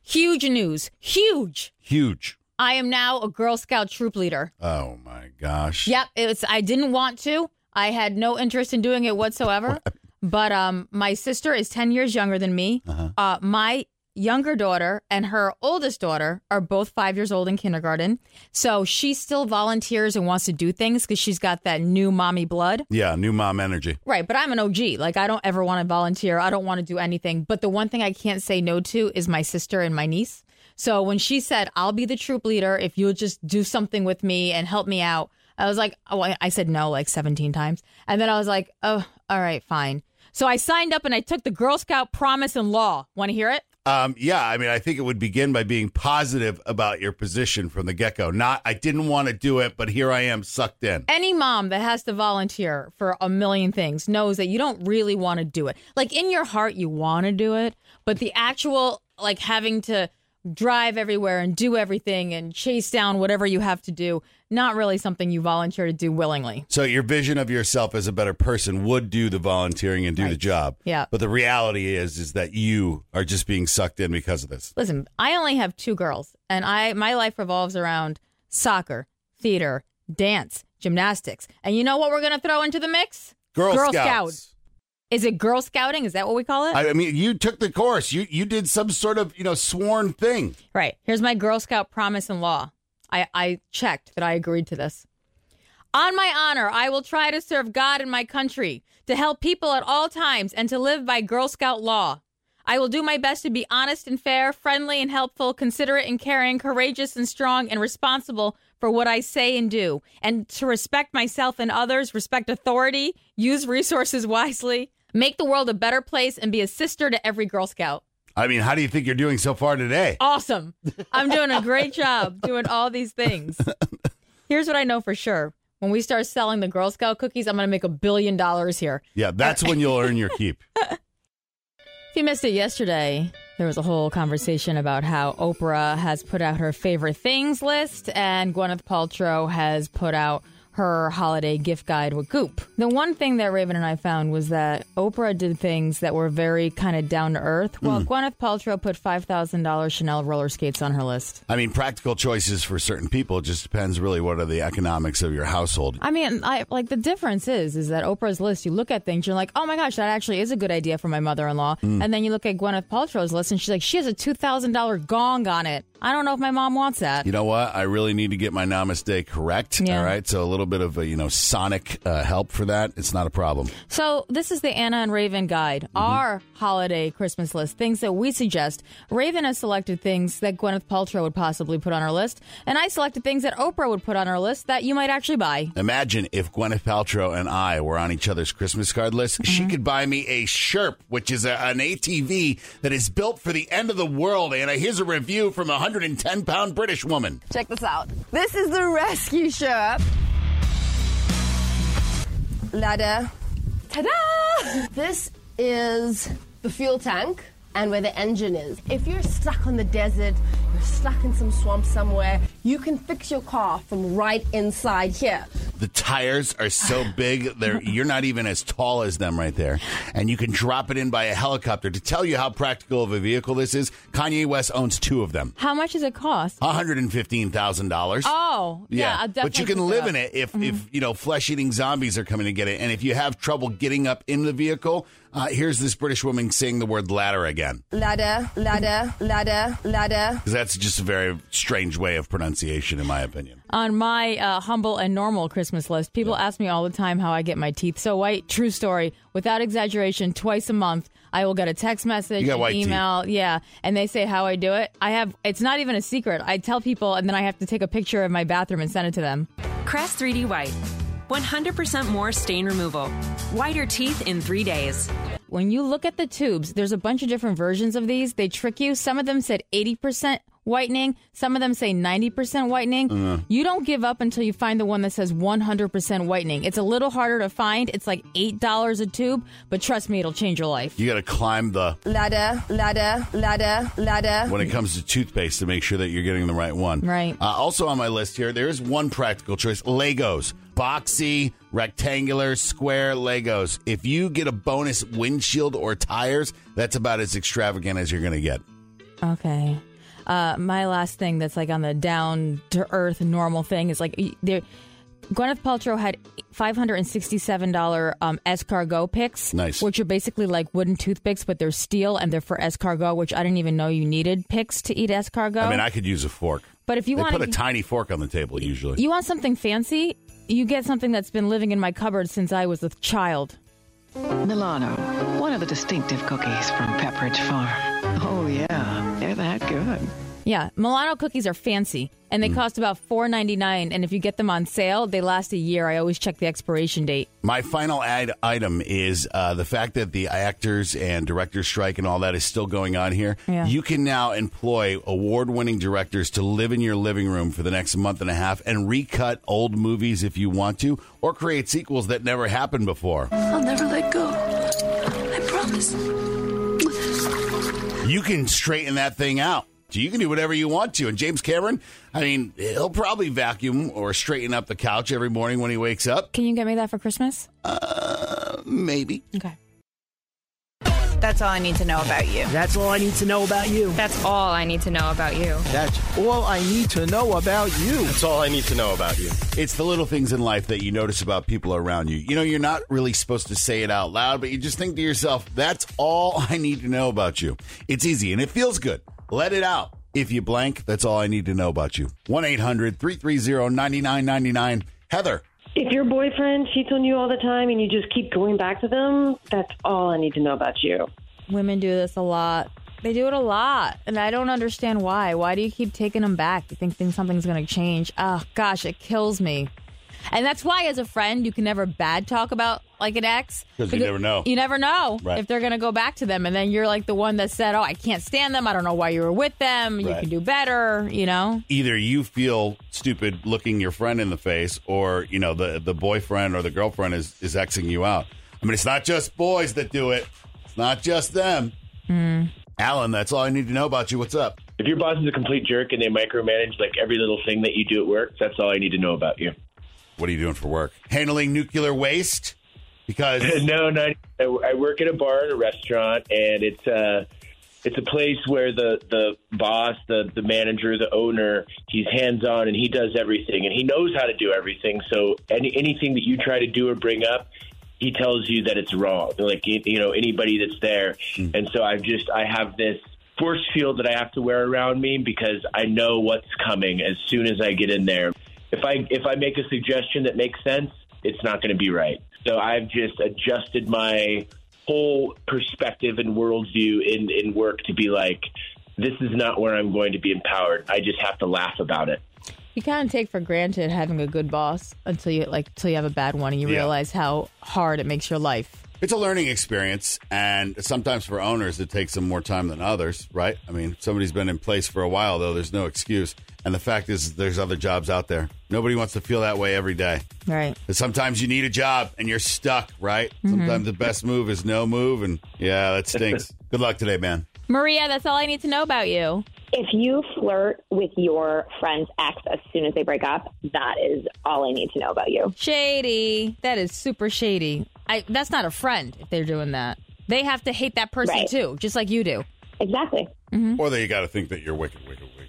Huge news. Huge. Huge. I am now a Girl Scout troop leader. Oh, my gosh. Yep. I didn't want to. I had no interest in doing it whatsoever. But my sister is 10 years younger than me. My younger daughter and her oldest daughter are both 5 years old in kindergarten. So she still volunteers and wants to do things because she's got that new mommy blood. Yeah, new mom energy. Right. But I'm an OG. Like, I don't ever want to volunteer. I don't want to do anything. But the one thing I can't say no to is my sister and my niece. So when she said, I'll be the troop leader if you'll just do something with me and help me out, I was like, oh, I said no like 17 times. And then I was like, oh, all right, fine. So I signed up and I took the Girl Scout Promise and Law. Want to hear it? Yeah, I mean, I think it would begin by being positive about your position from the get-go. Not, I didn't want to do it, but here I am sucked in. Any mom that has to volunteer for a million things knows that you don't really want to do it. Like, in your heart, you want to do it, but the actual, like, having to drive everywhere and do everything and chase down whatever you have to do, not really something you volunteer to do willingly. So your vision of yourself as a better person would do the volunteering and do the job. Yeah. But the reality is that you are just being sucked in because of this. Listen, I only have two girls, and my life revolves around soccer, theater, dance, gymnastics. And you know what we're going to throw into the mix? Girl Scouts. Is it Girl Scouting? Is that what we call it? I mean, you took the course. You did some sort of, sworn thing. Right. Here's my Girl Scout Promise and Law. I checked that I agreed to this. On my honor, I will try to serve God and my country, to help people at all times, and to live by Girl Scout law. I will do my best to be honest and fair, friendly and helpful, considerate and caring, courageous and strong, and responsible for what I say and do, and to respect myself and others, respect authority, use resources wisely, make the world a better place, and be a sister to every Girl Scout. I mean, how do you think you're doing so far today? Awesome. I'm doing a great job doing all these things. Here's what I know for sure. When we start selling the Girl Scout cookies, I'm going to make $1 billion here. Yeah, that's when you'll earn your keep. If you missed it yesterday, there was a whole conversation about how Oprah has put out her favorite things list and Gwyneth Paltrow has put out her holiday gift guide with Goop. The one thing that Raven and I found was that Oprah did things that were very kind of down to earth, while Gwyneth Paltrow put $5,000 Chanel roller skates on her list. I mean, practical choices for certain people. It just depends really what are the economics of your household. I mean, the difference is that Oprah's list, you look at things, you're like, oh my gosh, that actually is a good idea for my mother-in-law. And then you look at Gwyneth Paltrow's list and she's like, she has a $2,000 gong on it. I don't know if my mom wants that. You know what? I really need to get my namaste correct. Yeah. All right. So a little bit of sonic help for that. It's not a problem. So this is the Anna and Raven guide, our holiday Christmas list, things that we suggest. Raven has selected things that Gwyneth Paltrow would possibly put on her list, and I selected things that Oprah would put on her list that you might actually buy. Imagine if Gwyneth Paltrow and I were on each other's Christmas card list. She could buy me a Sherp, which is an ATV that is built for the end of the world. Anna, here's a review from a 110-pound British woman. Check this out. This is the Rescue Sherp. Ladder. Ta-da! This is the fuel tank and where the engine is. If you're stuck on the desert, you're stuck in some swamp somewhere, you can fix your car from right inside here. The tires are so big, you're not even as tall as them right there. And you can drop it in by a helicopter. To tell you how practical of a vehicle this is, Kanye West owns 2 of them. How much does it cost? $115,000. Oh, yeah. I'll definitely but you can live in it if flesh-eating zombies are coming to get it. And if you have trouble getting up in the vehicle, here's this British woman saying the word ladder again. Ladder, ladder, ladder, ladder. Because that's just a very strange way of pronunciation, in my opinion. On my humble and normal Christmas list, people ask me all the time how I get my teeth so white. True story. Without exaggeration, twice a month, I will get a text message, an email, and they say how I do it. It's not even a secret. I tell people, and then I have to take a picture of my bathroom and send it to them. Crest 3D White. 100% more stain removal. Whiter teeth in 3 days. When you look at the tubes, there's a bunch of different versions of these. They trick you. Some of them said 80% whitening. Some of them say 90% whitening. You don't give up until you find the one that says 100% whitening. It's a little harder to find. It's like $8 a tube, but trust me, it'll change your life. You got to climb the ladder, ladder, ladder, ladder. When it comes to toothpaste to make sure that you're getting the right one. Right. Also on my list here, there's one practical choice. Legos. Boxy, rectangular, square Legos. If you get a bonus windshield or tires, that's about as extravagant as you're going to get. Okay. My last thing that's like on the down to earth normal thing is like Gwyneth Paltrow had $567 escargot picks, nice, which are basically like wooden toothpicks, but they're steel and they're for escargot, which I didn't even know you needed picks to eat escargot. I mean, I could use a fork. But if you they want put a tiny fork on the table usually. You want something fancy? You get something that's been living in my cupboard since I was a child. Milano, one of the distinctive cookies from Pepperidge Farm. Oh, yeah, they're that good. Yeah, Milano cookies are fancy, and they cost about $4.99, and if you get them on sale, they last a year. I always check the expiration date. My final item is the fact that the actors and directors strike and all that is still going on here. Yeah. You can now employ award-winning directors to live in your living room for the next month and a half and recut old movies if you want to, or create sequels that never happened before. I'll never let go. I promise. You can straighten that thing out. So you can do whatever you want to. And James Cameron, I mean, he'll probably vacuum or straighten up the couch every morning when he wakes up. Can you get me that for Christmas? Maybe. Okay. That's all I need to know about you. That's all I need to know about you. That's all I need to know about you. That's all I need to know about you. That's all I need to know about you. It's the little things in life that you notice about people around you. You know, you're not really supposed to say it out loud, but you just think to yourself, that's all I need to know about you. It's easy and it feels good. Let it out. If you blank, that's all I need to know about you. 1-800-330-9999. Heather. If your boyfriend cheats on you all the time and you just keep going back to them, that's all I need to know about you. Women do this a lot. They do it a lot, and I don't understand why. Why do you keep taking them back? You think something's going to change? Oh, gosh, it kills me. And that's why, as a friend, you can never bad talk about, like, an ex. Because you never know. You never know right. if they're going to go back to them. And then you're like the one that said, oh, I can't stand them. I don't know why you were with them. You right. can do better, you know? Either you feel stupid looking your friend in the face or, you know, the boyfriend or the girlfriend is Xing you out. I mean, it's not just boys that do it. It's not just them. Alan, that's all I need to know about you. What's up? If your boss is a complete jerk and they micromanage like every little thing that you do at work, that's all I need to know about you. What are you doing for work? Handling nuclear waste? Because No. I work at a bar and a restaurant, and it's a place where the boss, the manager, the owner, he's hands-on and he does everything, and he knows how to do everything. So anything that you try to do or bring up, he tells you that it's wrong. Like, you know, anybody that's there. And so I have this force field that I have to wear around me because I know what's coming as soon as I get in there. If I make a suggestion that makes sense, it's not going to be right. So I've just adjusted my whole perspective and worldview in work to be like, this is not where I'm going to be empowered. I just have to laugh about it. You kind of take for granted having a good boss until you have a bad one and you realize how hard it makes your life. It's a learning experience, and sometimes for owners it takes them more time than others, right? I mean, if somebody's been in place for a while, though, there's no excuse. And the fact is there's other jobs out there. Nobody wants to feel that way every day. Right. But sometimes you need a job and you're stuck, right? Sometimes the best move is no move, and yeah, that stinks. Good luck today, man. Maria, that's all I need to know about you. If you flirt with your friend's ex as soon as they break up, that is all I need to know about you. Shady. That is super shady. That's not a friend if they're doing that. They have to hate that person too, just like you do. Exactly. Or you got to think that you're wicked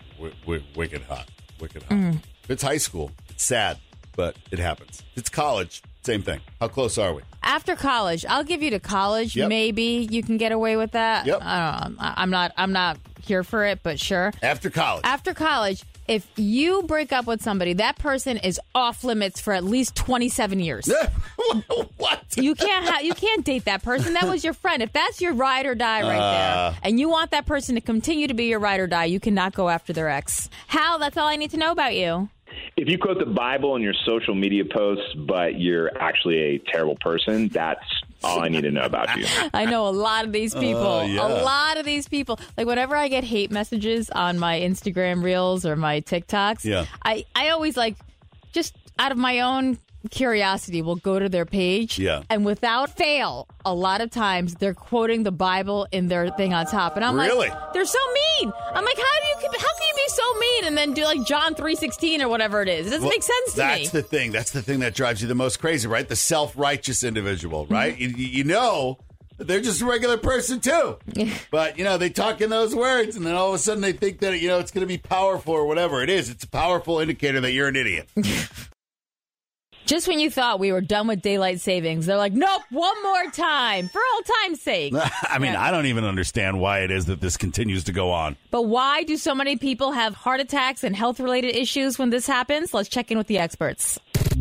hot. If it's high school, it's sad, but it happens. If it's college, same thing. How close are we? After college, I'll give you to college. Yep. Maybe you can get away with that. Yep. I don't know. I'm not here for it, but sure. After college, if you break up with somebody, that person is off limits for at least 27 years. What? You can't date that person. That was your friend. If that's your ride or die right there, and you want that person to continue to be your ride or die, you cannot go after their ex. Hal, that's all I need to know about you. If you quote the Bible in your social media posts, but you're actually a terrible person, that's all I need to know about you. I know a lot of these people. Yeah. A lot of these people. Like, whenever I get hate messages on my Instagram Reels or my TikToks, I always, like, just out of my own curiosity, will go to their page. Yeah. And without fail, a lot of times they're quoting the Bible in their thing on top. And I'm Really? like, they're so mean. I'm like, how can you be so mean and then do like John 3:16 or whatever it is? It doesn't make sense to me. That's the thing. That's the thing that drives you the most crazy, right? The self-righteous individual, right? You know they're just a regular person, too. But, they talk in those words, and then all of a sudden they think that, it's going to be powerful or whatever it is. It's a powerful indicator that you're an idiot. Just when you thought we were done with daylight savings, they're like, nope, one more time, for all time's sake. I don't even understand why it is that this continues to go on. But why do so many people have heart attacks and health-related issues when this happens? Let's check in with the experts.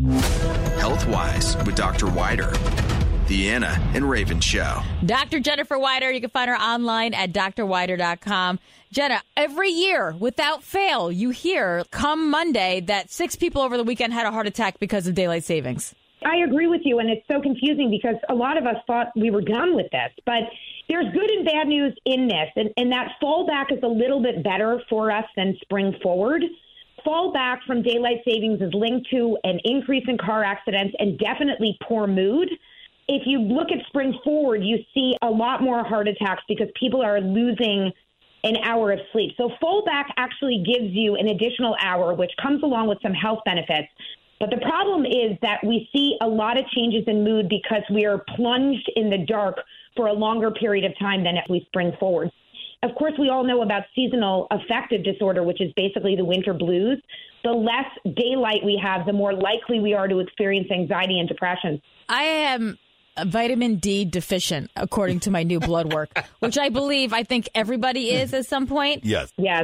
Health-wise with Dr. Wider. The Anna and Raven Show. Dr. Jennifer Wider, you can find her online at drwider.com. Jenna, every year, without fail, you hear come Monday that 6 people over the weekend had a heart attack because of daylight savings. I agree with you, and it's so confusing because a lot of us thought we were done with this. But there's good and bad news in this, and that fallback is a little bit better for us than spring forward. Fallback from daylight savings is linked to an increase in car accidents and definitely poor mood. If you look at spring forward, you see a lot more heart attacks because people are losing an hour of sleep. So fallback actually gives you an additional hour, which comes along with some health benefits. But the problem is that we see a lot of changes in mood because we are plunged in the dark for a longer period of time than if we spring forward. Of course, we all know about seasonal affective disorder, which is basically the winter blues. The less daylight we have, the more likely we are to experience anxiety and depression. I am vitamin D deficient, according to my new blood work, which I think everybody is at some point. Yes. Yes.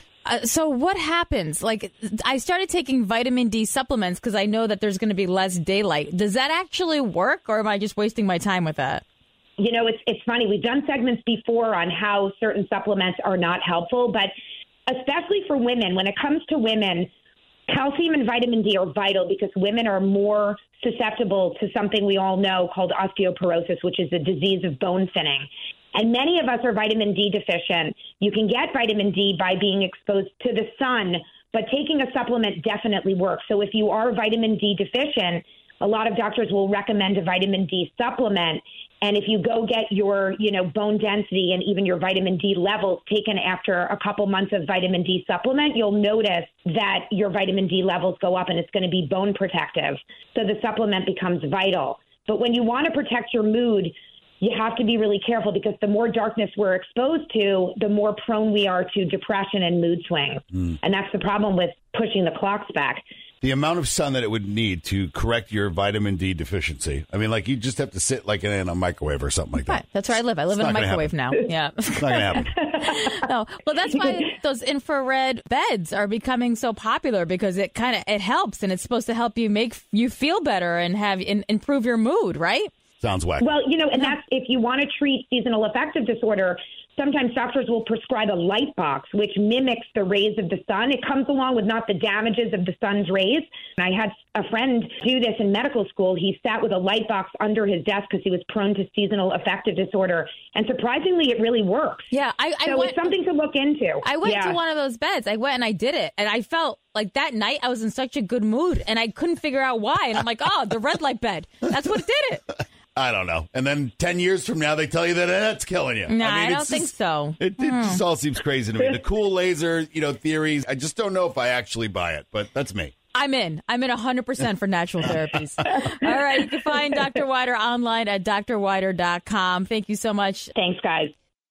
So what happens? Like, I started taking vitamin D supplements because I know that there's going to be less daylight. Does that actually work, or am I just wasting my time with that? It's funny. We've done segments before on how certain supplements are not helpful, but especially for women, when it comes to women, calcium and vitamin D are vital because women are more susceptible to something we all know called osteoporosis, which is a disease of bone thinning. And many of us are vitamin D deficient. You can get vitamin D by being exposed to the sun, but taking a supplement definitely works. So if you are vitamin D deficient, a lot of doctors will recommend a vitamin D supplement. And if you go get your, bone density and even your vitamin D levels taken after a couple months of vitamin D supplement, you'll notice that your vitamin D levels go up and it's going to be bone protective. So the supplement becomes vital. But when you want to protect your mood, you have to be really careful because the more darkness we're exposed to, the more prone we are to depression and mood swings. And that's the problem with pushing the clocks back. The amount of sun that it would need to correct your vitamin D deficiency. I mean, you just have to sit in a microwave or something like that. Right. That's where I live. I live in a microwave now. Yeah. It's not going to happen. No. Well, that's why those infrared beds are becoming so popular because it helps, and it's supposed to help you make you feel better and improve your mood, right? Sounds wacky. Well, and that's if you want to treat seasonal affective disorder, sometimes doctors will prescribe a light box, which mimics the rays of the sun. It comes along with not the damages of the sun's rays. And I had a friend do this in medical school. He sat with a light box under his desk because he was prone to seasonal affective disorder. And surprisingly, it really works. Yeah. It's something to look into. I went to one of those beds. I went and I did it. And I felt like that night I was in such a good mood. And I couldn't figure out why. And I'm like, the red light bed. That's what did it. I don't know. And then 10 years from now, they tell you that that's killing you. No, I don't think so. It just all seems crazy to me. The cool laser, theories, I just don't know if I actually buy it, but that's me. I'm in 100% for natural therapies. All right. You can find Dr. Wider online at drwider.com. Thank you so much. Thanks, guys.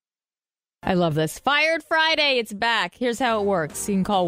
I love this. Fired Friday. It's back. Here's how it works. You can call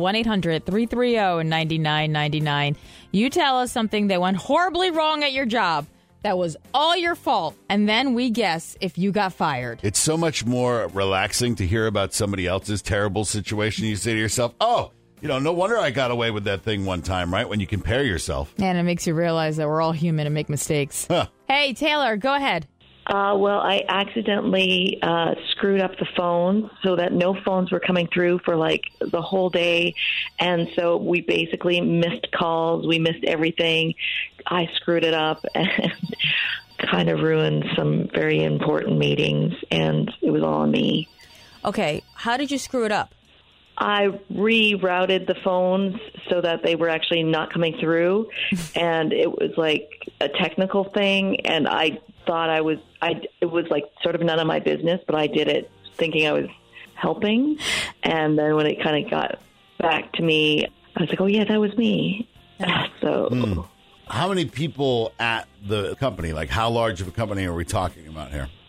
1-800-330-9999. You tell us something that went horribly wrong at your job. That was all your fault. And then we guess if you got fired. It's so much more relaxing to hear about somebody else's terrible situation. You say to yourself, no wonder I got away with that thing one time, right? When you compare yourself. And it makes you realize that we're all human and make mistakes. Huh. Hey, Taylor, go ahead. Well, I accidentally screwed up the phone so that no phones were coming through for the whole day. And so we basically missed calls. We missed everything. I screwed it up and kind of ruined some very important meetings. And it was all on me. Okay. How did you screw it up? I rerouted the phones so that they were actually not coming through. And it was a technical thing. And I thought it was sort of none of my business, but I did it thinking I was helping. And then when it kind of got back to me, I was like, oh yeah, that was me. So how many people at the company, how large of a company are we talking about here?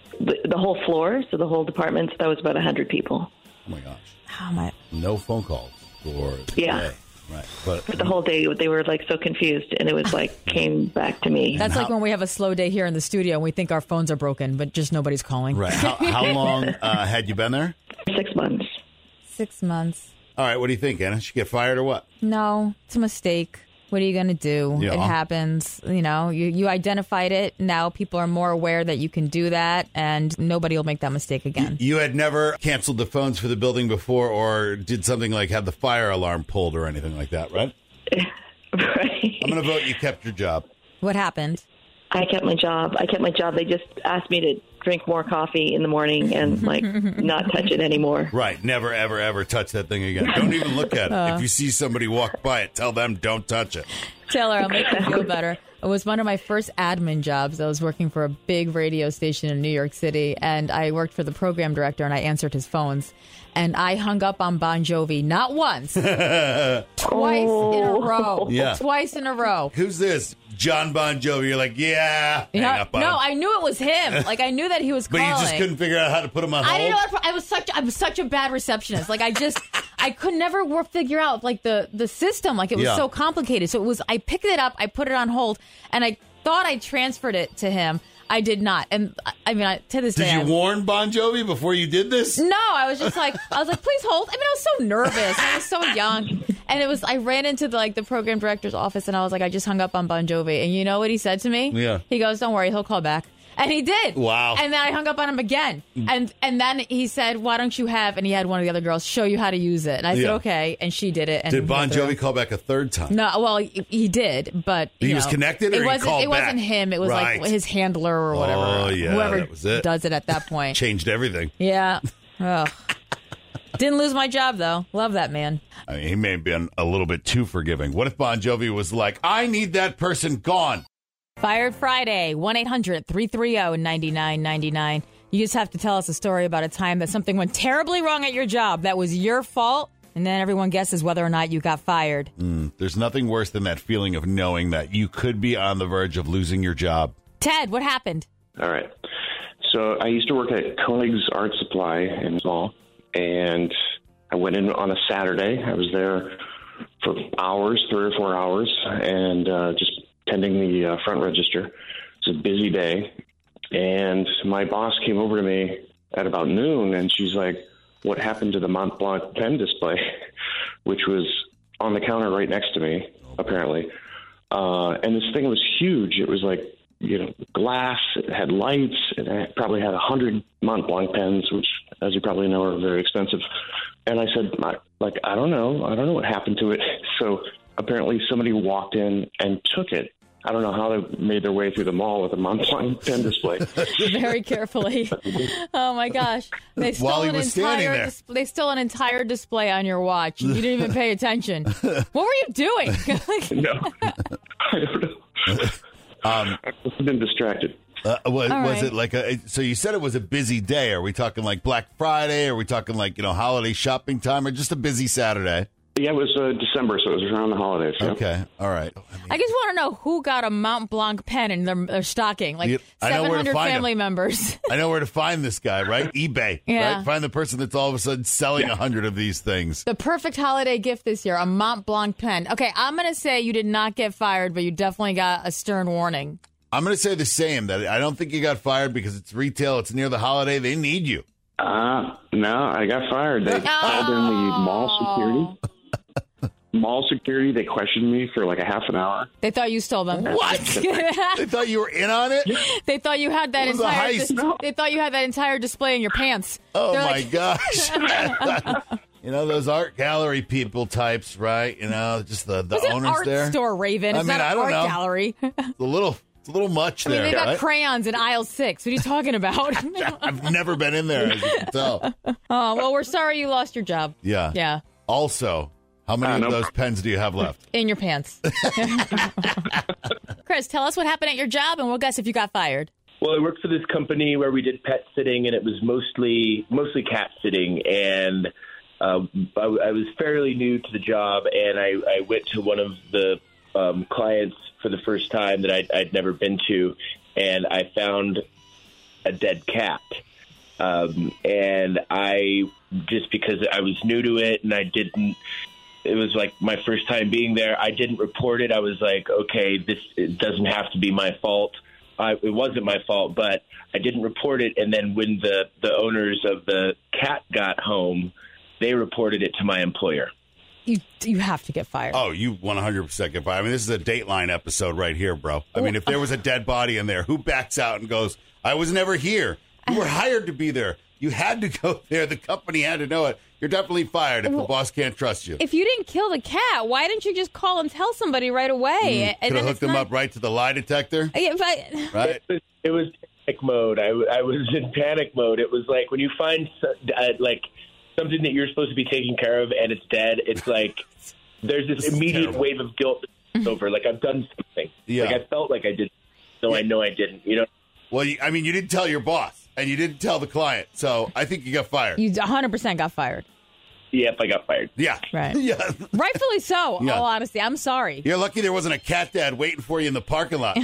the whole floor, so the whole department. So that was about 100 people. Oh my gosh! How am I? No phone calls for the day. Right, but the whole day they were like so confused, and it was like came back to me. That's like when we have a slow day here in the studio and we think our phones are broken, but just nobody's calling. Right. How long had you been there? 6 months. 6 months. All right. What do you think, Anna? Should you get fired or what? No, it's a mistake. What are you going to do? Yeah. It happens. You know, you identified it. Now people are more aware that you can do that, and nobody will make that mistake again. You had never canceled the phones for the building before or did something like have the fire alarm pulled or anything like that, right? Right. I'm going to vote you kept your job. What happened? I kept my job. They just asked me to drink more coffee in the morning and like not touch it anymore. Right. Never, ever, ever touch that thing again. Don't even look at it. If you see somebody walk by it, tell them don't touch it. Taylor, I'll make you feel better. It was one of my first admin jobs. I was working for a big radio station in New York City, and I worked for the program director, and I answered his phones. And I hung up on Bon Jovi, not once, twice in a row. Yeah. Twice in a row. Who's this? John Bon Jovi. You're like, hang up on him. I knew it was him. Like, I knew that he was but calling. you just couldn't figure out how to put him on hold? I didn't know. I was such a bad receptionist. Like, I could never figure out, like, the system. Like, it was so complicated. So I picked it up, I put it on hold, and I thought I transferred it to him. I did not. And I mean, to this day. Did you warn Bon Jovi before you did this? No, I was like, please hold. I mean, I was so nervous. I was so young. And I ran into the program director's office and I was like, I just hung up on Bon Jovi. And you know what he said to me? Yeah. He goes, don't worry, he'll call back. And he did. Wow. And then I hung up on him again. And then he said, why don't you have, and he had one of the other girls show you how to use it. And I said, okay. And she did it. And did Bon Jovi call back a third time? No, well, he did, but he was connected or he called back? It wasn't him. It was like his handler or whatever. Oh, yeah. Whoever that was it. does it at that point. Changed everything. Yeah. Ugh. Didn't lose my job, though. Love that man. I mean, he may have been a little bit too forgiving. What if Bon Jovi was like, I need that person gone? Fired Friday, 1-800-330-9999. You just have to tell us a story about a time that something went terribly wrong at your job that was your fault, and then everyone guesses whether or not you got fired. There's nothing worse than that feeling of knowing that you could be on the verge of losing your job. Ted, what happened? All right. So I used to work at Koenig's Art Supply in Mall, and I went in on a Saturday. I was there for hours, 3 or 4 hours, and just tending the front register. It's a busy day. And my boss came over to me at about noon, and she's like, what happened to the Mont Blanc pen display, which was on the counter right next to me, apparently. And this thing was huge. It was like, glass. It had lights. It probably had 100 Mont Blanc pens, which, as you probably know, are very expensive. And I said, I don't know. I don't know what happened to it. So apparently somebody walked in and took it. I don't know how they made their way through the mall with a Mont Blanc pen display. Very carefully. Oh, my gosh. They stole They stole an entire display on your watch. You didn't even pay attention. What were you doing? No. I don't know. I've been distracted. Was it like so you said it was a busy day. Are we talking like Black Friday? Are we talking like, holiday shopping time or just a busy Saturday? Yeah, it was December, so it was around the holidays. Yeah. Okay, all right. I just want to know who got a Mont Blanc pen in their stocking. Like 700 family members. I know where to find this guy, right? eBay, yeah. Right? Find the person that's all of a sudden selling 100 of these things. The perfect holiday gift this year, a Mont Blanc pen. Okay, I'm going to say you did not get fired, but you definitely got a stern warning. I'm going to say the same, that I don't think you got fired because it's retail, it's near the holiday, they need you. No, I got fired. They called in the mall security. They questioned me for like a half an hour. They thought you stole them. What? They thought you were in on it? They thought you had that They thought you had that entire display in your pants. Oh, my gosh. Those art gallery people types, right? Just the owners art there. Store, Raven. It's not an art gallery. It's a little much there. They got crayons in aisle 6. What are you talking about? I've never been in there, as you can tell. Oh, well, we're sorry you lost your job. Yeah. Yeah. Also, how many of those pens do you have left? In your pants. Chris, tell us what happened at your job, and we'll guess if you got fired. Well, I worked for this company where we did pet sitting, and it was mostly cat sitting. And I was fairly new to the job, and I went to one of the clients for the first time that I'd never been to, and I found a dead cat. And I, just because I was new to it and it was like my first time being there, I didn't report it. I was like, okay, it doesn't have to be my fault. It wasn't my fault, but I didn't report it. And then when the owners of the cat got home, they reported it to my employer. You have to get fired. Oh, you 100% get fired. I mean, this is a Dateline episode right here, bro. I mean, if there was a dead body in there, who backs out and goes, I was never here. You were hired to be there. You had to go there. The company had to know it. You're definitely fired if the boss can't trust you. If you didn't kill the cat, why didn't you just call and tell somebody right away? Could have hooked them up right to the lie detector. Yeah, but... Right? It was panic mode. I was in panic mode. It was like when you find something that you're supposed to be taking care of and it's dead, it's like there's this immediate wave of guilt that's over. Like, I've done something. Yeah. Like, I felt like I did, so I know I didn't. You know. Well, you didn't tell your boss, and you didn't tell the client, so I think you got fired. You 100% got fired. Yep, I got fired. Yeah. Right. Yeah. Rightfully so, Yeah. all honesty. I'm sorry. You're lucky there wasn't a cat dad waiting for you in the parking lot.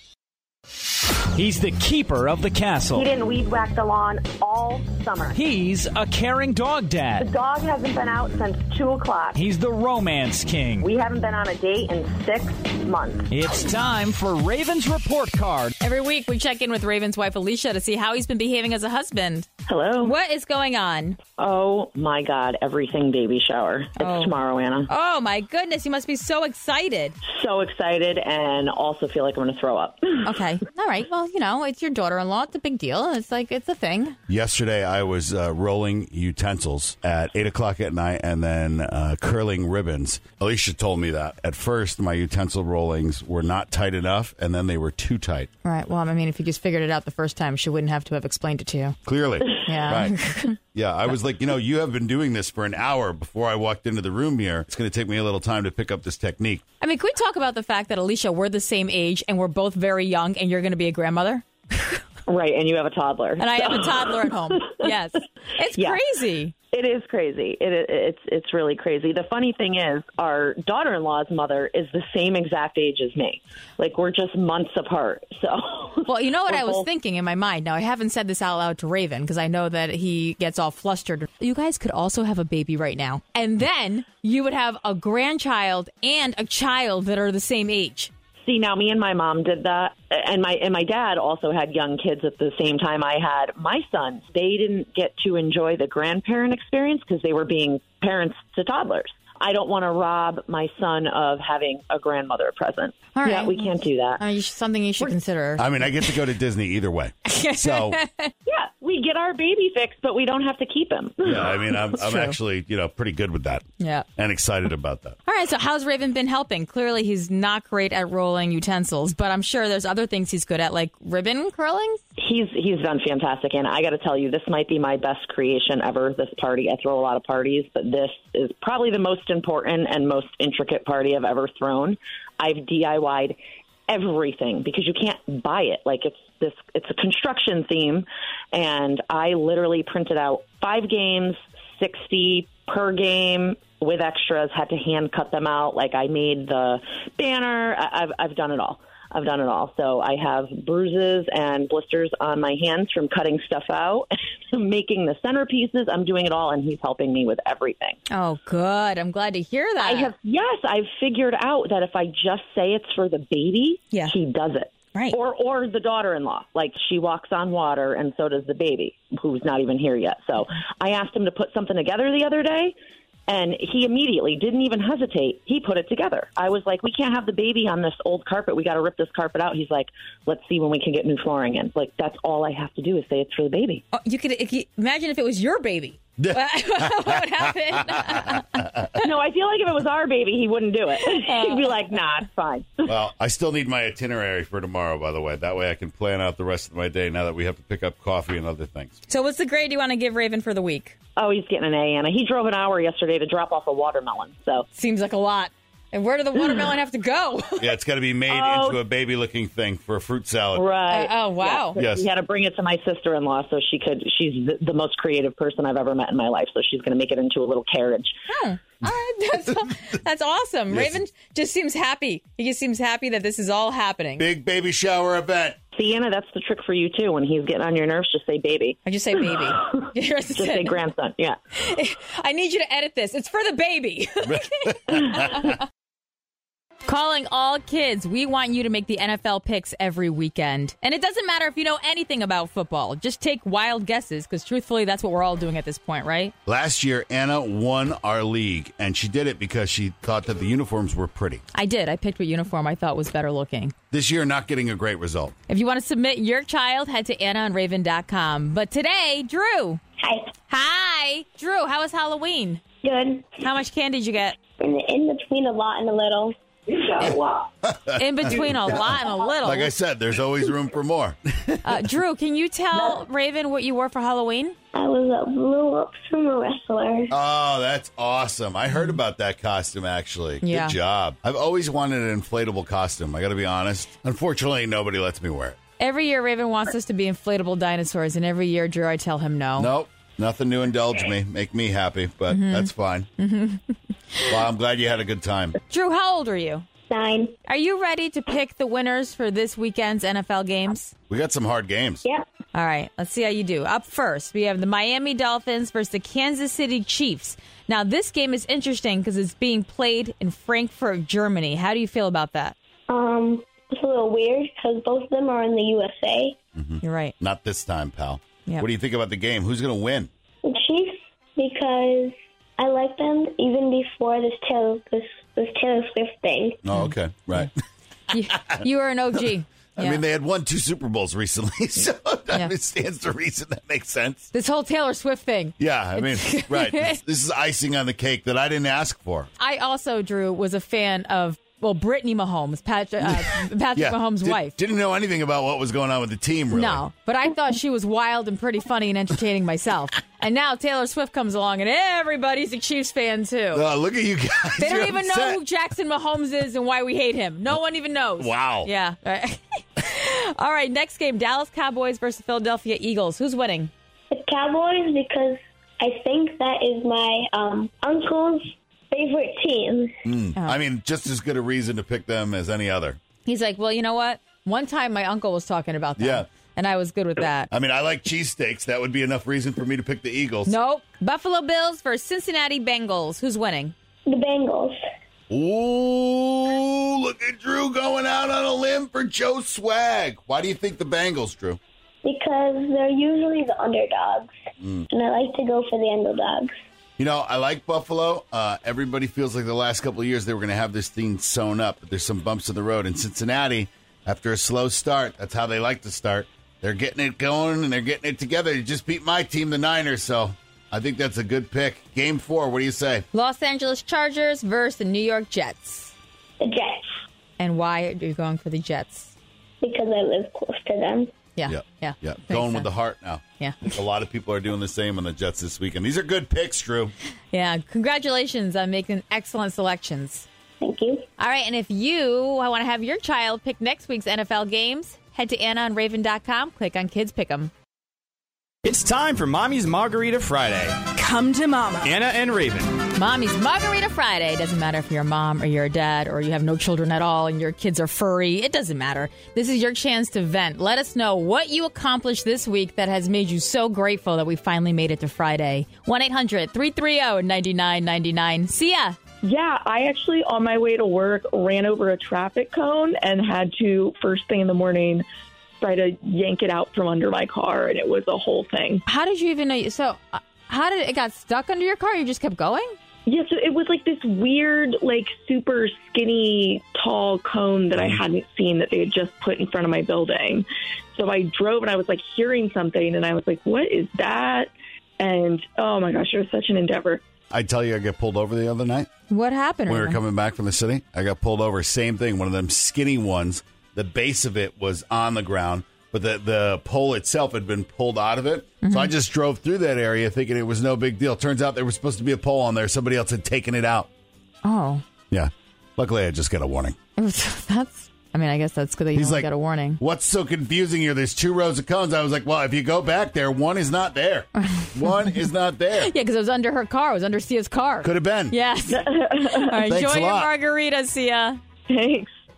He's the keeper of the castle. He didn't weed whack the lawn all summer. He's a caring dog The dad. dog hasn't been out since 2 o'clock. He's the romance king. We haven't been on a date in 6 months. It's time for Raven's Report Card. Every week, we check in with Raven's wife, Alicia, to see how he's been behaving as a husband. Hello. What is going on? Oh, my God. Everything baby shower. It's tomorrow, Anna. Oh, my goodness. You must be so excited. So excited, and also feel like I'm going to throw up. Okay. All right. Well, it's your daughter-in-law. It's a big deal. It's a thing. Yesterday, I was rolling utensils at 8 o'clock at night and then curling ribbons. Alicia told me that. At first, my utensil rollings were not tight enough, and then they were too tight. Right. Well, I mean, if you just figured it out the first time, she wouldn't have to have explained it to you. Clearly. Yeah. Right. Yeah, I was like, you have been doing this for an hour before I walked into the room here. It's going to take me a little time to pick up this technique. I mean, can we talk about the fact that, Alicia, we're the same age and we're both very young and you're going to be a grandmother? Right, and you have a toddler. And I have a toddler at home. Yes. It's crazy. It is crazy. It's really crazy. The funny thing is, our daughter-in-law's mother is the same exact age as me. Like, we're just months apart. So, well, you know what I was thinking in my mind? Now, I haven't said this out loud to Raven because I know that he gets all flustered. You guys could also have a baby right now. And then you would have a grandchild and a child that are the same age. See, now me and my mom did that, and my dad also had young kids at the same time I had my sons. They didn't get to enjoy the grandparent experience because they were being parents to toddlers. I don't want to rob my son of having a grandmother present. All right. Yeah, we can't do that. Something you should consider. I mean, I get to go to Disney either way. So yeah, we get our baby fixed, but we don't have to keep him. yeah, I mean, I'm actually, pretty good with that. Yeah. And excited about that. All right, so how's Raven been helping? Clearly, he's not great at rolling utensils, but I'm sure there's other things he's good at, like ribbon curling? He's done fantastic, and I got to tell you, this might be my best creation ever, this party. I throw a lot of parties, but this is probably the most important and most intricate party I've ever thrown. I've DIY'd everything because you can't buy it. Like, it's a construction theme, and I literally printed out 5 games, 60 per game with extras, had to hand cut them out. Like, I made the banner. I've done it all. I've done it all. So I have bruises and blisters on my hands from cutting stuff out, making the centerpieces. I'm doing it all, and he's helping me with everything. Oh, good. I'm glad to hear that. I've figured out that if I just say it's for the baby, he does it. Right. Or the daughter-in-law. Like, she walks on water, and so does the baby, who's not even here yet. So I asked him to put something together the other day, and he immediately didn't even hesitate. He put it together. I was like, we can't have the baby on this old carpet. We got to rip this carpet out. He's like, let's see when we can get new flooring in. Like, that's all I have to do is say it's for the baby. Oh, you could imagine if it was your baby. What would happen? No, I feel like if it was our baby, he wouldn't do it. He'd be like, nah, it's fine. Well, I still need my itinerary for tomorrow, by the way. That way I can plan out the rest of my day now that we have to pick up coffee and other things. So what's the grade you want to give Raven for the week? Oh, he's getting an A, Anna. He drove an hour yesterday to drop off a watermelon. So seems like a lot. And where did the watermelon have to go? Yeah, it's got to be made into a baby-looking thing for a fruit salad. Right. Oh, wow. Yeah. Yes. We had to bring it to my sister-in-law so she could. She's the most creative person I've ever met in my life, so she's going to make it into a little carriage. Oh, all right. That's awesome. Yes. Raven just seems happy. He just seems happy that this is all happening. Big baby shower event. See, Anna, that's the trick for you, too. When he's getting on your nerves, just say baby. I just say baby. Just say grandson, yeah. I need you to edit this. It's for the baby. Calling all kids. We want you to make the NFL picks every weekend. And it doesn't matter if you know anything about football. Just take wild guesses, because truthfully, that's what we're all doing at this point, right? Last year, Anna won our league, and she did it because she thought that the uniforms were pretty. I did. I picked what uniform I thought was better looking. This year, not getting a great result. If you want to submit your child, head to AnnaandRaven.com. But today, Drew. Hi. Hi. Drew, how was Halloween? Good. How much candy did you get? In between a lot and a little. In between a lot and a little. Like I said, there's always room for more. Drew, can you tell Raven what you wore for Halloween? I was a blue sumo wrestler. Oh, that's awesome. I heard about that costume, actually. Yeah. Good job. I've always wanted an inflatable costume. I got to be honest. Unfortunately, nobody lets me wear it. Every year, Raven wants us to be inflatable dinosaurs, and every year, Drew, I tell him no. Nope. Nothing to indulge me. Make me happy, but that's fine. Well, I'm glad you had a good time. Drew, how old are you? 9. Are you ready to pick the winners for this weekend's NFL games? We got some hard games. Yeah. All right, let's see how you do. Up first, we have the Miami Dolphins versus the Kansas City Chiefs. Now, this game is interesting because it's being played in Frankfurt, Germany. How do you feel about that? It's a little weird because both of them are in the USA. You're right. Not this time, pal. Yep. What do you think about the game? Who's going to win? The Chiefs, because I like them even before this Taylor Swift thing. Oh, okay. Right. You are an OG. I mean, they had won 2 Super Bowls recently, so it stands to reason that makes sense. This whole Taylor Swift thing. Yeah, I mean, right. This is icing on the cake that I didn't ask for. I also, Drew, was a fan of, Brittany Mahomes, Patrick Mahomes' wife. Didn't know anything about what was going on with the team, really. No, but I thought she was wild and pretty funny and entertaining myself. And now Taylor Swift comes along, and everybody's a Chiefs fan, too. Look at you guys. They don't even know who Jackson Mahomes is and why we hate him. No one even knows. Wow. Yeah. All right, next game, Dallas Cowboys versus Philadelphia Eagles. Who's winning? The Cowboys, because I think that is my uncle's favorite team. I mean, just as good a reason to pick them as any other. He's like, well, you know what? One time my uncle was talking about them. Yeah. And I was good with that. I mean, I like cheesesteaks. That would be enough reason for me to pick the Eagles. Nope. Buffalo Bills versus Cincinnati Bengals. Who's winning? The Bengals. Ooh, look at Drew going out on a limb for Joe Swag. Why do you think the Bengals, Drew? Because they're usually the underdogs. And I like to go for the underdogs. You know, I like Buffalo. Everybody feels like the last couple of years they were going to have this thing sewn up, but there's some bumps in the road. In Cincinnati, after a slow start, that's how they like to start. They're getting it going, and they're getting it together. They just beat my team, the Niners, so I think that's a good pick. Game 4, what do you say? Los Angeles Chargers versus the New York Jets. The Jets. And why are you going for the Jets? Because I live close to them. Yeah. Going with the heart now. Yeah. A lot of people are doing the same on the Jets this weekend. These are good picks, Drew. Yeah. Congratulations on making excellent selections. Thank you. All right. And if you want to have your child pick next week's NFL games, head to AnnaandRaven.com. Click on Kids Pick 'em. It's time for Mommy's Margarita Friday. Come to Mama. Anna and Raven. Mommy's Margarita Friday. Doesn't matter if you're a mom or you're a dad or you have no children at all and your kids are furry. It doesn't matter. This is your chance to vent. Let us know what you accomplished this week that has made you so grateful that we finally made it to Friday. 1-800-330-9999. See ya. Yeah, I actually, on my way to work, ran over a traffic cone and had to, first thing in the morning, try to yank it out from under my car, and it was a whole thing. How did you even know? So, how did it got stuck under your car? You just kept going? Yeah, so it was like this weird, like super skinny, tall cone that I hadn't seen that they had just put in front of my building. So I drove and I was like hearing something, and I was like, what is that? And oh my gosh, it was such an endeavor. I tell you, I got pulled over the other night. What happened? When we were coming back from the city, I got pulled over. Same thing, one of them skinny ones. The base of it was on the ground, but the pole itself had been pulled out of it. So I just drove through that area thinking it was no big deal. Turns out there was supposed to be a pole on there. Somebody else had taken it out. Oh. Yeah. Luckily, I just got a warning. I guess that's good that you only got a warning. What's so confusing here? There's 2 rows of cones. I was like, well, if you go back there, one is not there. One is not there. Yeah, because it was under her car. It was under Sia's car. Could have been. Yes. All right, enjoy your margarita, Sia. Thanks.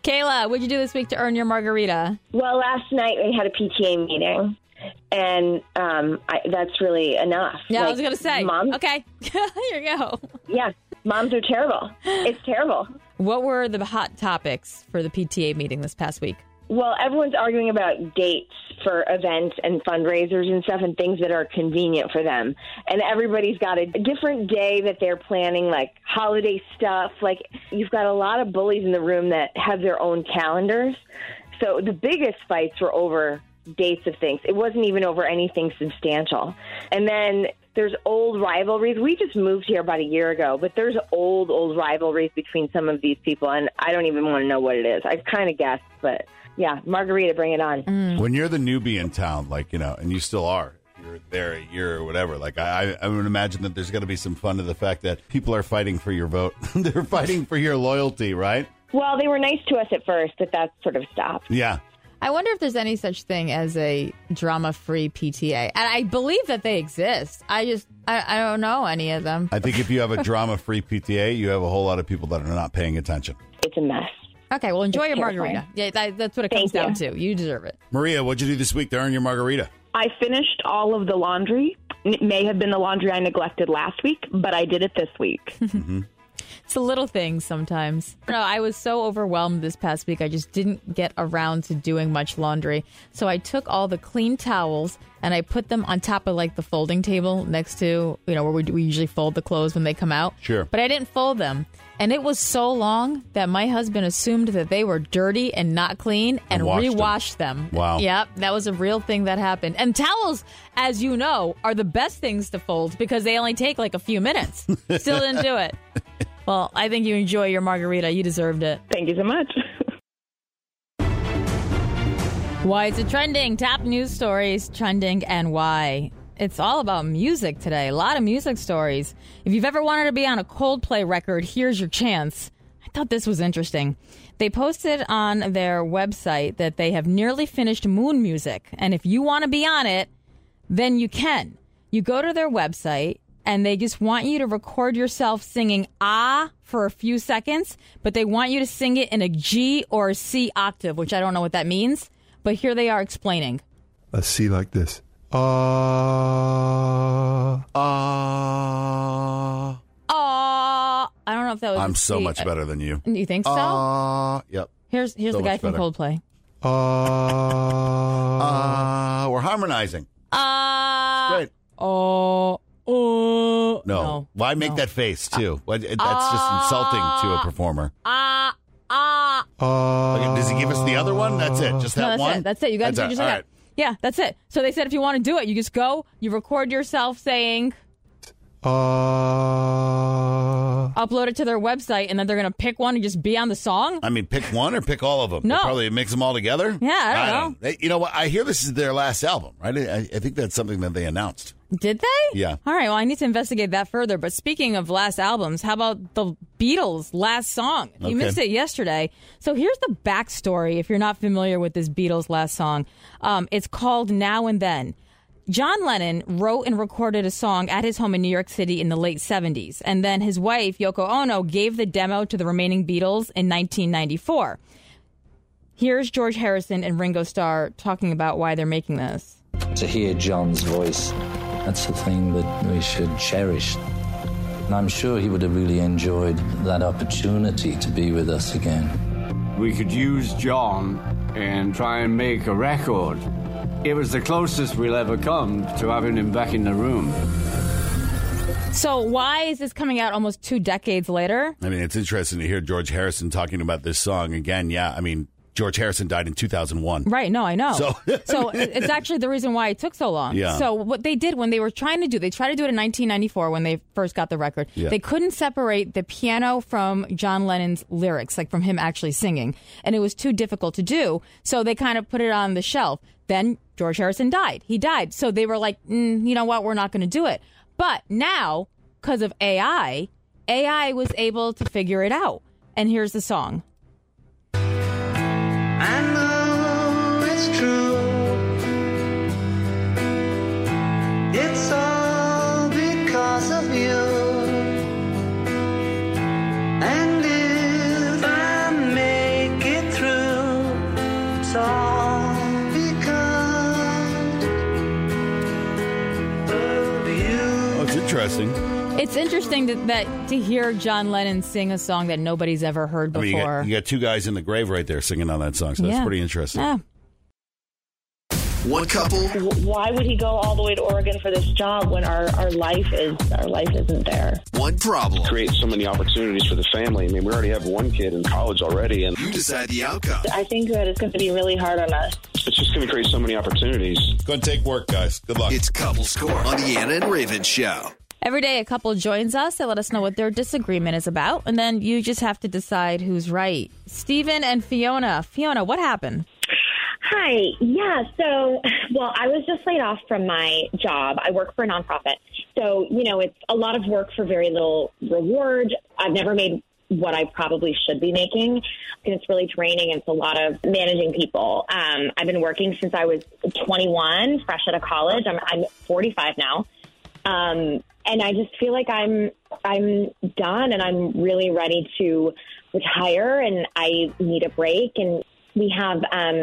Kayla, what'd you do this week to earn your margarita? Well, last night we had a PTA meeting, and that's really enough. Yeah, I was going to say. Moms, okay, here you go. Yeah, moms are terrible. It's terrible. What were the hot topics for the PTA meeting this past week? Well, everyone's arguing about dates for events and fundraisers and stuff and things that are convenient for them. And everybody's got a different day that they're planning, like holiday stuff. Like, you've got a lot of bullies in the room that have their own calendars. So the biggest fights were over dates of things. It wasn't even over anything substantial. And then there's old rivalries. We just moved here about a year ago, but there's old rivalries between some of these people, and I don't even want to know what it is. I've kind of guessed, but yeah, margarita, bring it on. When you're the newbie in town, like, you know, and you still are, you're there a year or whatever, like, I would imagine that there's going to be some fun to the fact that people are fighting for your vote. They're fighting for your loyalty, right? Well, they were nice to us at first, but that sort of stopped. Yeah. I wonder if there's any such thing as a drama-free PTA. And I believe that they exist. I don't know any of them. I think if you have a drama-free PTA, you have a whole lot of people that are not paying attention. It's a mess. Okay, well, enjoy your terrifying. margarita. Yeah, that's what it comes down to. You deserve it. Maria, what'd you do this week to earn your margarita? I finished all of the laundry. It may have been the laundry I neglected last week, but I did it this week. It's the little things sometimes. No, I was so overwhelmed this past week. I just didn't get around to doing much laundry. So I took all the clean towels and I put them on top of like the folding table next to, you know, where we usually fold the clothes when they come out. Sure. But I didn't fold them. And it was so long that my husband assumed that they were dirty and not clean and rewashed them. Wow. Yep, that was a real thing that happened. And towels, as you know, are the best things to fold because they only take like a few minutes. Still didn't do it. Well, I think you enjoy your margarita. You deserved it. Thank you so much. Why is it trending? Top news stories trending and why. It's all about music today. A lot of music stories. If you've ever wanted to be on a Coldplay record, here's your chance. I thought this was interesting. They posted on their website that they have nearly finished Moon Music. And if you want to be on it, then you can. You go to their website, and they just want you to record yourself singing "ah" for a few seconds, but they want you to sing it in a G or a C octave, which I don't know what that means, but here they are explaining. A C like this. I don't know if that was I'm so much better than you. You think so? Yep. Here's so the guy from better. Coldplay. We're harmonizing. Great. No. Why make that face, too? That's just insulting to a performer. Okay, does he give us the other one? That's it. Just that no, that's one? It. That's it. You got to do just like that. Right. Yeah, that's it. So they said if you want to do it, you just go, you record yourself saying, upload it to their website, and then they're going to pick one and just be on the song? I mean, pick one or pick all of them? No. They'll probably mix them all together? Yeah, I don't know. You know what? I hear this is their last album, right? I think that's something that they announced. Did they? Yeah. All right, well, I need to investigate that further. But speaking of last albums, how about the Beatles' last song? You missed it yesterday. So here's the backstory, if you're not familiar with this Beatles' last song. It's called Now and Then. John Lennon wrote and recorded a song at his home in New York City in the late 70s. And then his wife, Yoko Ono, gave the demo to the remaining Beatles in 1994. Here's George Harrison and Ringo Starr talking about why they're making this. To hear John's voice, that's the thing that we should cherish. And I'm sure he would have really enjoyed that opportunity to be with us again. We could use John and try and make a record. It was the closest we'll ever come to having him back in the room. So why is this coming out almost 2 decades later? I mean, it's interesting to hear George Harrison talking about this song again. Yeah, I mean, George Harrison died in 2001. Right, no, I know. So it's actually the reason why it took so long. Yeah. So what they did when they were trying to do, they tried to do it in 1994 when they first got the record. Yeah. They couldn't separate the piano from John Lennon's lyrics, like from him actually singing. And it was too difficult to do. So they kind of put it on the shelf. Then George Harrison died. He died. So they were like, you know what? We're not going to do it. But now, because of AI was able to figure it out. And here's the song. I know it's true. It's all because of you. And if I make it through, interesting. It's interesting to hear John Lennon sing a song that nobody's ever heard before. You got two guys in the grave right there singing on that song, so that's pretty interesting. Yeah. One couple. Why would he go all the way to Oregon for this job when our life isn't there? One problem. Create so many opportunities for the family. I mean, we already have one kid in college already, and you decide the outcome. I think that it's going to be really hard on us. It's just going to create so many opportunities. Go and take work, guys. Good luck. It's Couple Score on the Anna and Raven Show. Every day a couple joins us. They let us know what their disagreement is about, and then you just have to decide who's right. Stephen and Fiona. Fiona, what happened? Hi. Yeah. So, well, I was just laid off from my job. I work for a nonprofit. So, it's a lot of work for very little reward. I've never made what I probably should be making. And it's really draining. It's a lot of managing people. I've been working since I was 21, fresh out of college. I'm 45 now. And I just feel like I'm done and I'm really ready to retire and I need a break. And we have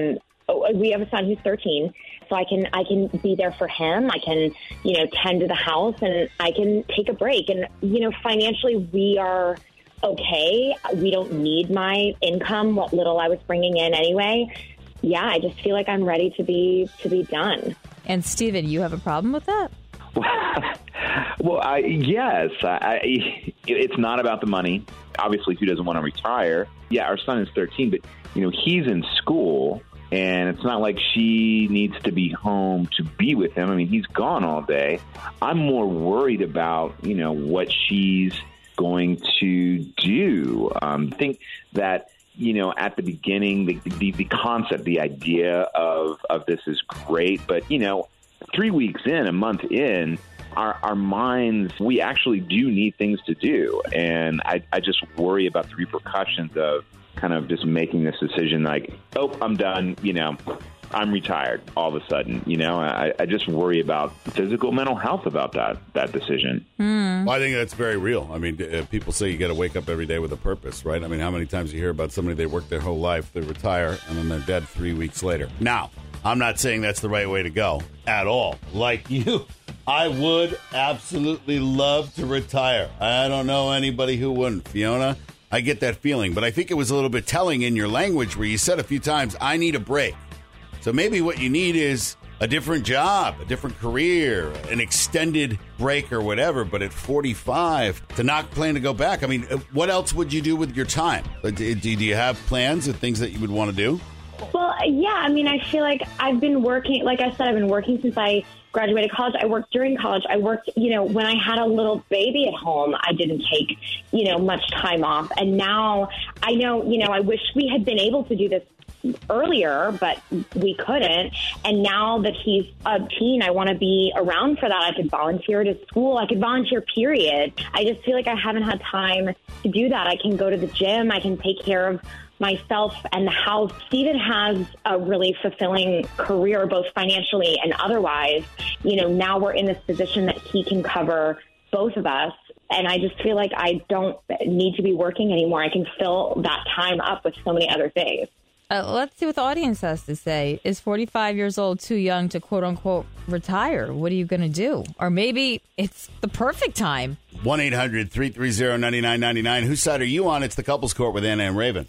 a son who's 13, so I can be there for him. I can, tend to the house and I can take a break. And, financially we are okay. We don't need my income, what little I was bringing in anyway. Yeah, I just feel like I'm ready to be done. And Stephen, you have a problem with that? Well, yes. It's not about the money. Obviously, who doesn't want to retire? Yeah, our son is 13, but, he's in school. And it's not like she needs to be home to be with him. I mean, he's gone all day. I'm more worried about, what she's going to do. I think that, at the beginning, the concept, the idea of this is great. But, 3 weeks in, a month in, our minds, we actually do need things to do. And I just worry about the repercussions of kind of just making this decision like, oh, I'm done, I'm retired all of a sudden, I just worry about physical, mental health about that decision. Well, I think that's very real. I mean, people say you got to wake up every day with a purpose, right? I mean, how many times you hear about somebody, they work their whole life, they retire, and then they're dead 3 weeks later. Now, I'm not saying that's the right way to go at all. Like you, I would absolutely love to retire. I don't know anybody who wouldn't. Fiona, I get that feeling, but I think it was a little bit telling in your language where you said a few times, I need a break. So maybe what you need is a different job, a different career, an extended break or whatever. But at 45, to not plan to go back, I mean, what else would you do with your time? Do you have plans and things that you would want to do? Well, yeah, I mean, I feel like I've been working, like I said, I've been working since I graduated college. I worked during college. I worked, when I had a little baby at home, I didn't take, much time off. And now I know, I wish we had been able to do this earlier, but we couldn't. And now that he's a teen, I want to be around for that. I could volunteer at his school. I could volunteer, period. I just feel like I haven't had time to do that. I can go to the gym. I can take care of myself and the house. Stephen has a really fulfilling career, both financially and otherwise. Now we're in this position that he can cover both of us. And I just feel like I don't need to be working anymore. I can fill that time up with so many other things. Let's see what the audience has to say. Is 45 years old too young to quote unquote retire? What are you going to do? Or maybe it's the perfect time. 1-800-330-9999. Whose side are you on? It's the Couples Court with Anna and Raven.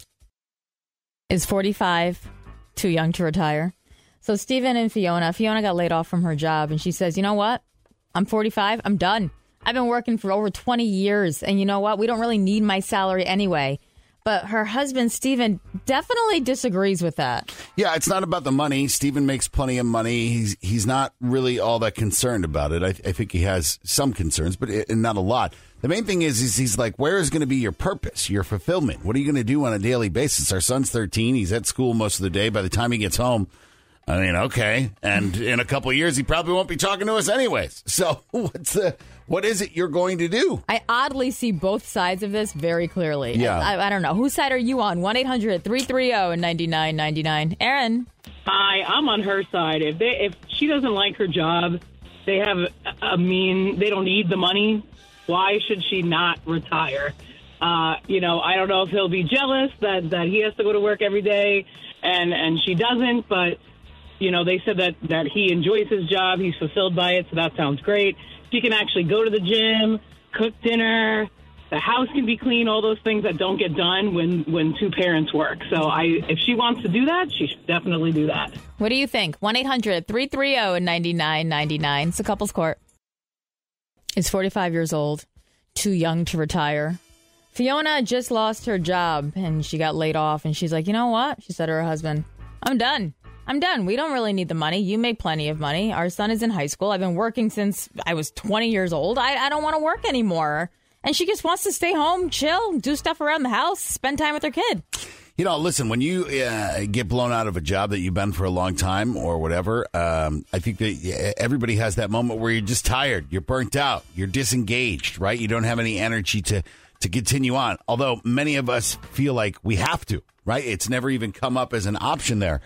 Is 45 too young to retire? So Stephen and Fiona got laid off from her job, and she says, you know what? I'm 45. I'm done. I've been working for over 20 years, and you know what? We don't really need my salary anyway. But her husband, Stephen, definitely disagrees with that. Yeah, it's not about the money. Stephen makes plenty of money. He's not really all that concerned about it. I think he has some concerns, but not a lot. The main thing is he's like, where is going to be your purpose, your fulfillment? What are you going to do on a daily basis? Our son's 13. He's at school most of the day. By the time he gets home, I mean, okay. And in a couple of years, he probably won't be talking to us anyways. So what is it you're going to do? I oddly see both sides of this very clearly. Yeah. I don't know. Whose side are you on? 1-800-330-9999. Aaron. Hi, I'm on her side. If she doesn't like her job, they have they don't need the money. Why should she not retire? I don't know if he'll be jealous that he has to go to work every day and she doesn't, but they said that he enjoys his job. He's fulfilled by it, so that sounds great. She can actually go to the gym, cook dinner. The house can be clean, all those things that don't get done when two parents work. So if she wants to do that, she should definitely do that. What do you think? 1-800-330-9999. It's a couples court. Is 45 years old, too young to retire. Fiona just lost her job and she got laid off. And she's like, you know what? She said to her husband, I'm done. We don't really need the money. You make plenty of money. Our son is in high school. I've been working since I was 20 years old. I don't want to work anymore. And she just wants to stay home, chill, do stuff around the house, spend time with her kid. You know, listen, when you get blown out of a job that you've been for a long time or whatever, I think that everybody has that moment where you're just tired. You're burnt out. You're disengaged, right? You don't have any energy to continue on. Although many of us feel like we have to, right? It's never even come up as an option there.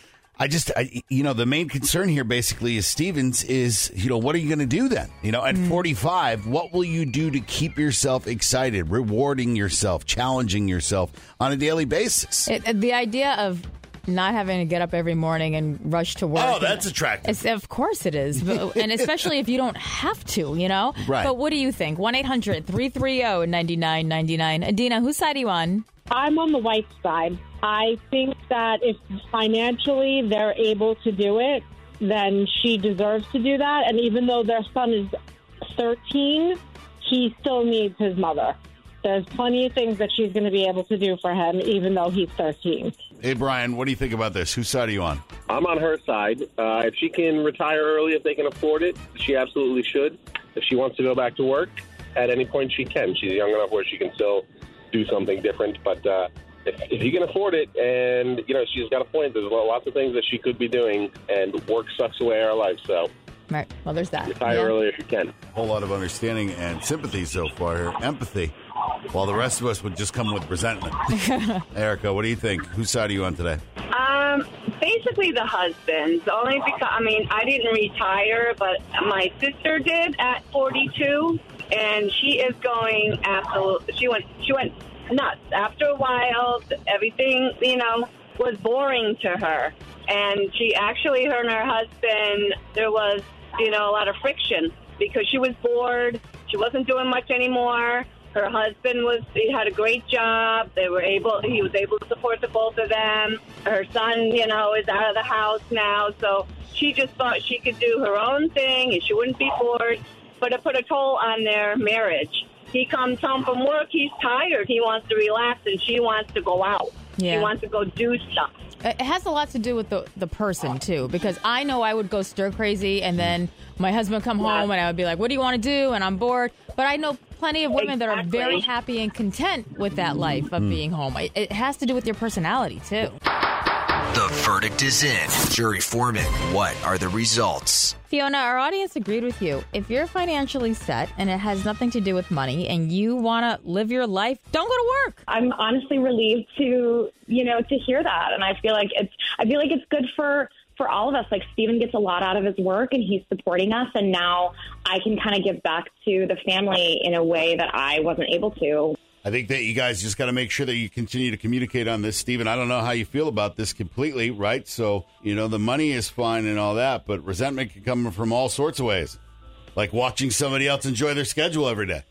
The main concern here basically is Stevens is, what are you going to do then? At 45, what will you do to keep yourself excited, rewarding yourself, challenging yourself on a daily basis? The idea of not having to get up every morning and rush to work. Oh, that's attractive. Of course it is. And especially if you don't have to, Right. But what do you think? 1-800-330-9999. Adina, whose side are you on? I'm on the wife's side. I think that if financially they're able to do it, then she deserves to do that. And even though their son is 13, he still needs his mother. There's plenty of things that she's going to be able to do for him, even though he's 13. Hey, Brian, what do you think about this? Whose side are you on? I'm on her side. If she can retire early, if they can afford it, she absolutely should. If she wants to go back to work, at any point she can. She's young enough where she can still do something different. But if you can afford it, and, she's got a point. There's lots of things that she could be doing, and work sucks away our life, so. Right. Well, there's that. Retire early if you can. A whole lot of understanding and sympathy so far here. Empathy. While the rest of us would just come with resentment. Erica, what do you think? Whose side are you on today? Basically the husband's. Only because, I didn't retire, but my sister did at 42, and she is going absolutely. She went nuts. After a while, everything, was boring to her. And she actually, her and her husband, there was, a lot of friction because she was bored. She wasn't doing much anymore. Her husband he had a great job. He was able to support the both of them. Her son, is out of the house now. So she just thought she could do her own thing and she wouldn't be bored. But it put a toll on their marriage. He comes home from work, he's tired. He wants to relax and she wants to go out. Yeah. She wants to go do stuff. It has a lot to do with the person, too, because I know I would go stir crazy and then my husband would come home and I would be like, what do you want to do? And I'm bored. But I know plenty of women that are very happy and content with that life of being home. It has to do with your personality, too. The verdict is in. Jury foreman, what are the results? Fiona, our audience agreed with you. If you're financially set and it has nothing to do with money and you want to live your life, don't go to work. I'm honestly relieved to hear that. And I feel like it's good for all of us. Like, Steven gets a lot out of his work and he's supporting us. And now I can kind of give back to the family in a way that I wasn't able to. I think that you guys just got to make sure that you continue to communicate on this, Stephen. I don't know how you feel about this completely, right? So, the money is fine and all that, but resentment can come from all sorts of ways. Like watching somebody else enjoy their schedule every day.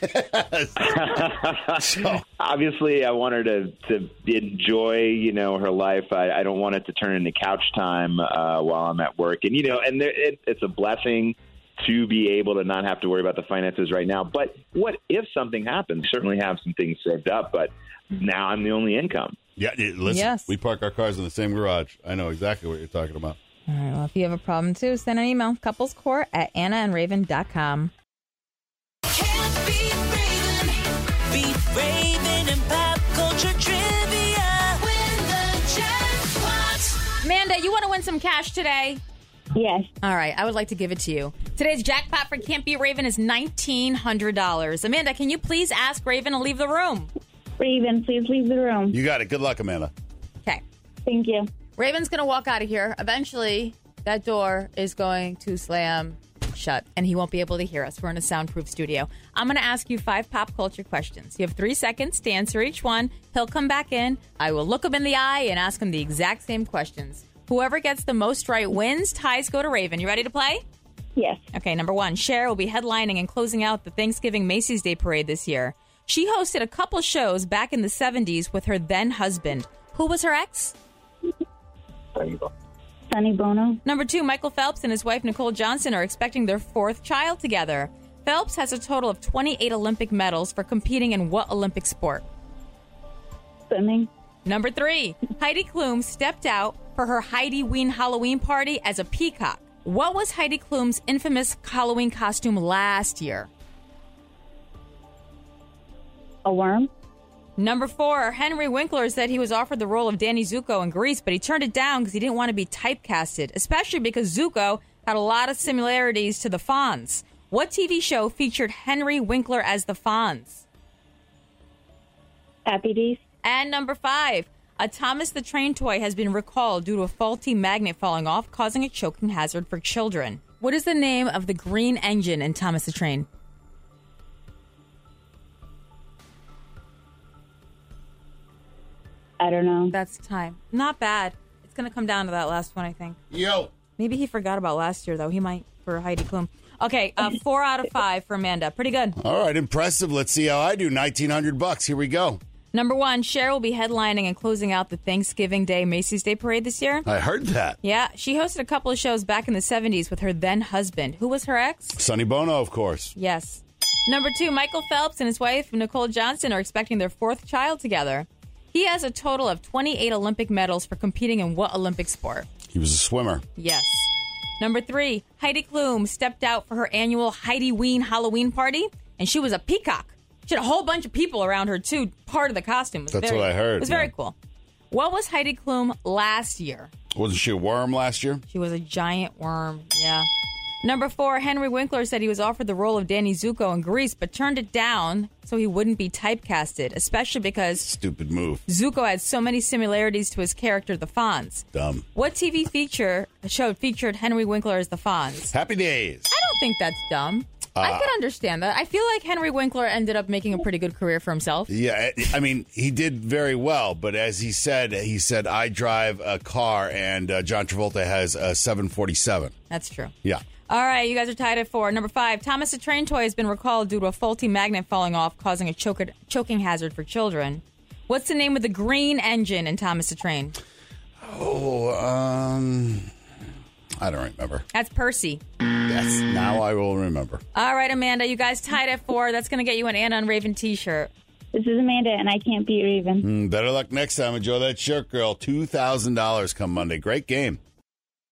So. Obviously, I want her to enjoy, her life. I don't want it to turn into couch time while I'm at work. And, it's a blessing to be able to not have to worry about the finances right now. But what if something happens? Certainly have some things saved up, but now I'm the only income. Yeah, listen, We park our cars in the same garage. I know exactly what you're talking about. All right, well, if you have a problem, too, send an email, couplescourt@annaandraven.com. Can't beat Raven and pop culture trivia. Win the jackpot. Amanda, you want to win some cash today? Yes. All right, I would like to give it to you. Today's jackpot for Can't Beat Raven is $1,900. Amanda, can you please ask Raven to leave the room? Raven, please leave the room. You got it. Good luck, Amanda. Okay. Thank you. Raven's going to walk out of here. Eventually, that door is going to slam shut, and he won't be able to hear us. We're in a soundproof studio. I'm going to ask you 5 pop culture questions. You have 3 seconds to answer each one. He'll come back in. I will look him in the eye and ask him the exact same questions. Whoever gets the most right wins. Ties go to Raven. You ready to play? Yes. Okay, number 1. Cher will be headlining and closing out the Thanksgiving Macy's Day Parade this year. She hosted a couple shows back in the 70s with her then husband. Who was her ex? Sonny Bono. Number 2, Michael Phelps and his wife Nicole Johnson are expecting their 4th child together. Phelps has a total of 28 Olympic medals for competing in what Olympic sport? Swimming. Number 3, Heidi Klum stepped out for her Heidi Ween Halloween party as a peacock. What was Heidi Klum's infamous Halloween costume last year? A worm. Number 4, Henry Winkler said he was offered the role of Danny Zuko in Grease, but he turned it down because he didn't want to be typecasted, especially because Zuko had a lot of similarities to the Fonz. What TV show featured Henry Winkler as the Fonz? Happy Days. And number 5, a Thomas the Train toy has been recalled due to a faulty magnet falling off, causing a choking hazard for children. What is the name of the green engine in Thomas the Train? I don't know. That's time. Not bad. It's going to come down to that last one, I think. Yo. Maybe he forgot about last year, though. He might for Heidi Klum. Okay, 4 out of 5 for Amanda. Pretty good. All right, impressive. Let's see how I do. $1,900. Here we go. Number 1, Cher will be headlining and closing out the Thanksgiving Day Macy's Day Parade this year. I heard that. Yeah, she hosted a couple of shows back in the 70s with her then husband. Who was her ex? Sonny Bono, of course. Yes. Number 2, Michael Phelps and his wife Nicole Johnson are expecting their 4th child together. He has a total of 28 Olympic medals for competing in what Olympic sport? He was a swimmer. Yes. Number 3, Heidi Klum stepped out for her annual Heidi Ween Halloween party, and she was a peacock. She had a whole bunch of people around her, too. Part of the costume. That's what I heard. It was very cool. What was Heidi Klum last year? Wasn't she a worm last year? She was a giant worm, yeah. Number 4, Henry Winkler said he was offered the role of Danny Zuko in Grease, but turned it down so he wouldn't be typecasted, especially because Stupid move. Zuko had so many similarities to his character, the Fonz. Dumb. What TV show featured Henry Winkler as the Fonz? Happy Days. I don't think that's dumb. I could understand that. I feel like Henry Winkler ended up making a pretty good career for himself. Yeah, I mean, he did very well, but as he said, I drive a car and John Travolta has a 747. That's true. Yeah. All right, you guys are tied at 4. Number 5, Thomas the Train toy has been recalled due to a faulty magnet falling off, causing a choking hazard for children. What's the name of the green engine in Thomas the Train? Oh, I don't remember. That's Percy. Yes, now I will remember. All right, Amanda, you guys tied at 4. That's going to get you an Anna and Raven t-shirt. This is Amanda, and I can't beat Raven. Better luck next time. Enjoy that shirt, girl. $2,000 come Monday. Great game.